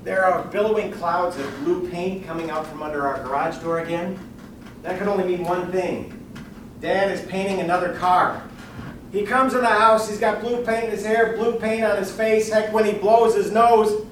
There are billowing clouds of blue paint coming out from under our garage door again. That could only mean one thing. Dad is painting another car. He comes in the house, he's got blue paint in his hair, blue paint on his face. Heck, when he blows his nose,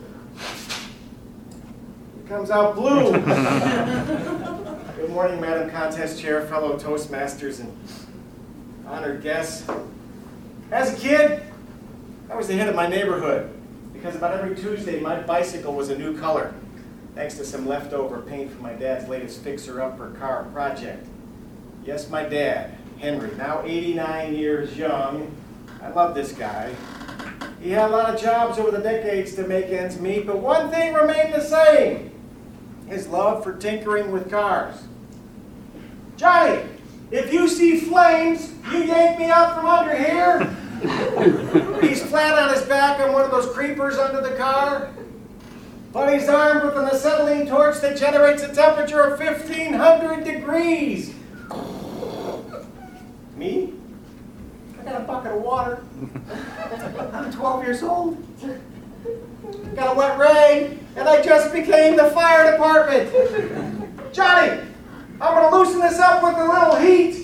it comes out blue. Good morning, Madam Contest Chair, fellow Toastmasters, and honored guests. As a kid, I was the hit of my neighborhood, because about every Tuesday my bicycle was a new color, thanks to some leftover paint from my dad's latest fixer-upper car project. Yes, my dad, Henry, now 89 years young. I love this guy. He had a lot of jobs over the decades to make ends meet, but one thing remained the same: his love for tinkering with cars. Johnny, if you see flames, you yank me up from under here. He's flat on his back on one of those creepers under the car, but he's armed with an acetylene torch that generates a temperature of 1,500 degrees. Me? I got a bucket of water. I'm 12 years old. Got a wet rag, and I just became the fire department. Johnny, I'm going to loosen this up with a little heat.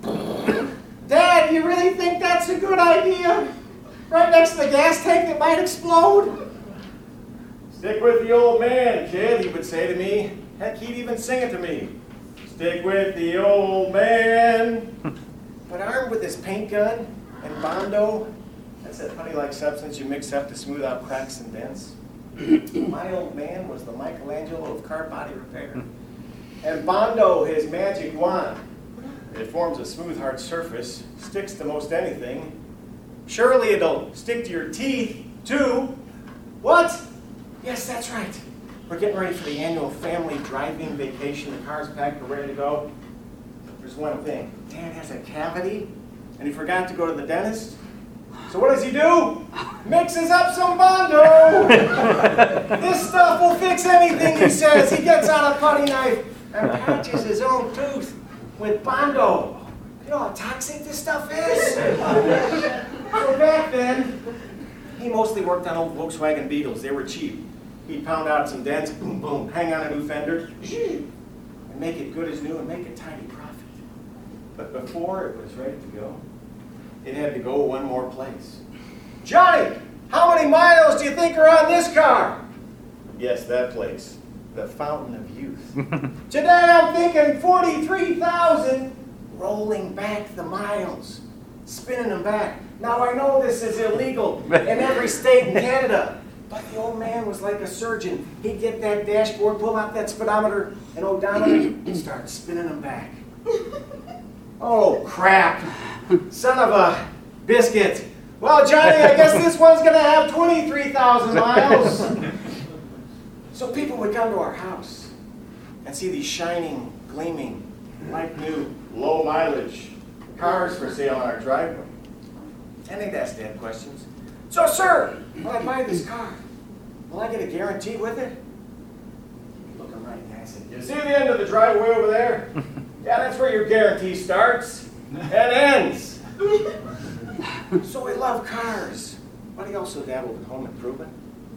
Dad, you really think that's a good idea? Right next to the gas tank that might explode? Stick with the old man, kid, he would say to me. Heck, he'd even sing it to me. Stick with the old man. But armed with his paint gun and Bondo, that's that honey-like substance you mix up to smooth out cracks and dents, my old man was the Michelangelo of car body repair. And Bondo, his magic wand, it forms a smooth, hard surface, sticks to most anything. Surely it'll stick to your teeth, too. What? Yes, that's right. We're getting ready for the annual family driving vacation. The car's packed, we're ready to go. There's one thing. Dad has a cavity, and he forgot to go to the dentist. So what does he do? Mixes up some Bondo. This stuff will fix anything, he says. He gets out a putty knife and patches his own tooth with Bondo. You know how toxic this stuff is? So back then, he mostly worked on old Volkswagen Beetles. They were cheap. He'd pound out some dents, boom, boom, hang on a new fender, and make it good as new and make a tiny profit. But before it was ready to go, it had to go one more place. Johnny, how many miles do you think are on this car? Yes, that place. The Fountain of Youth. Today I'm thinking 43,000, rolling back the miles, spinning them back. Now I know this is illegal in every state in Canada, but the old man was like a surgeon. He'd get that dashboard, pull out that speedometer and odometer, and start spinning them back. Oh, crap. Son of a biscuit. Well, Johnny, I guess this one's going to have 23,000 miles. So people would come to our house and see these shining, gleaming, like new, low mileage cars for sale on our driveway. And they'd ask Dad questions. So, sir, when I buy this car, will I get a guarantee with it? He'd look him right in the eye and say, you see the end of the driveway over there? Yeah, that's where your guarantee starts and ends. So we love cars, but he also dabbled in home improvement.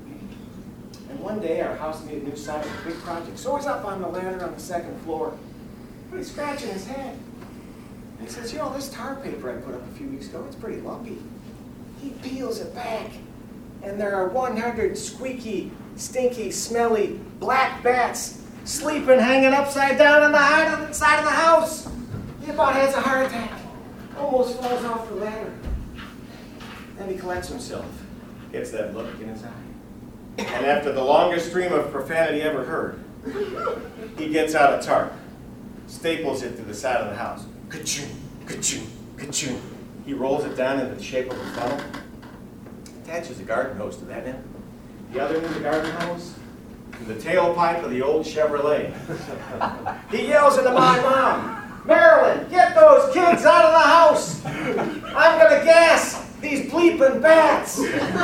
And one day our house needed a new siding, a big project. So he's up on the ladder on the second floor, but he's scratching his head. And he says, you know, this tar paper I put up a few weeks ago, it's pretty lumpy. He peels it back, and there are 100 squeaky, stinky, smelly black bats sleeping, hanging upside down on the side of the house. He about has a heart attack. Almost falls off the ladder. Then he collects himself, gets that look in his eye. And after the longest stream of profanity ever heard, he gets out a tarp, staples it to the side of the house. Ka-choom, ka-choom, ka-choom. He rolls it down into the shape of a funnel, attaches a garden hose to that end. The other end of the garden hose to the tailpipe of the old Chevrolet. He yells into my mom, Marilyn, get those kids out of the house. I'm going to gas these bleeping bats.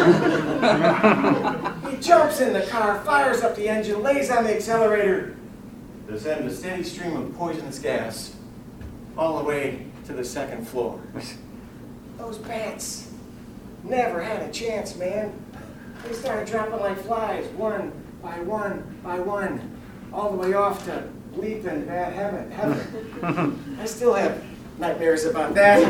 He jumps in the car, fires up the engine, lays on the accelerator to send a steady stream of poisonous gas all the way to the second floor. Those bats never had a chance, man. They started dropping like flies. 1, by one, all the way off to leap in bad heaven. I still have nightmares about that.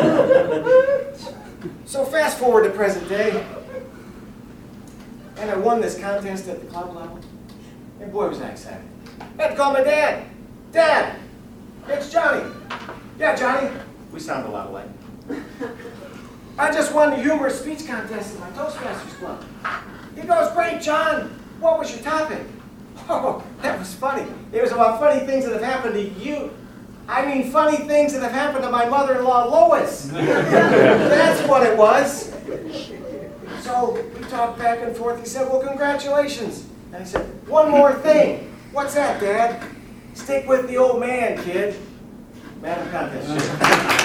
So fast forward to present day, and I won this contest at the club level, and boy was I excited. I had to call my dad. Dad, it's Johnny. Yeah, Johnny. We sound a lot alike. I just won the humorous speech contest at my Toastmasters club. He goes, great, John. What was your topic? Oh, that was funny. It was about funny things that have happened to you. I mean, funny things that have happened to my mother-in-law, Lois. That's what it was. So we talked back and forth. He said, well, congratulations. And I said, one more thing. What's that, Dad? Stick with the old man, kid. Man of contest.